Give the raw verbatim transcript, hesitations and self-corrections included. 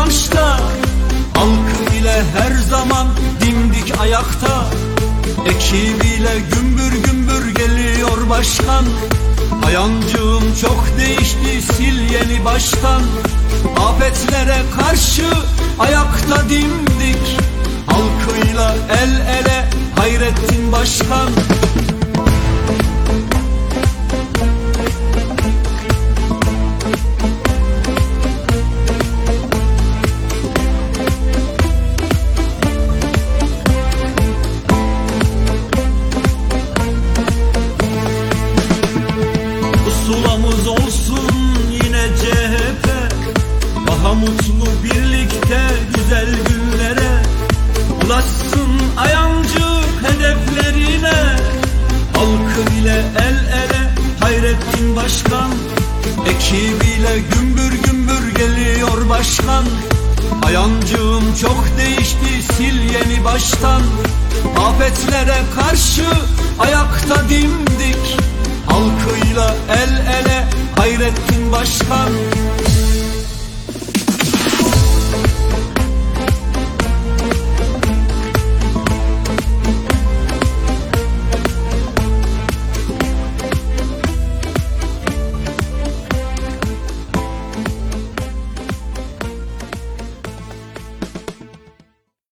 revanşta, halkı ile her zaman dimdik ayakta. Ekibiyle gümbür gümbür geliyor başkan. Ayancığım çok değişti, sil yeni baştan. Afetlere karşı ayakta dimdik, halkıyla el ele Hayrettin Başkan. Pusulamız olsun yine C H P, daha mutlu birlikte güzel günlere. Ulaşsın Ayancık hedeflerine, halkı ile el ele Hayrettin Başkan. Ekibiyle gümbür gümbür geliyor başkan. Ayancığım çok değişti, sil yeni baştan. Afetlere karşı ayakta dimdik, halkıyla el ele Hayrettin Başkan.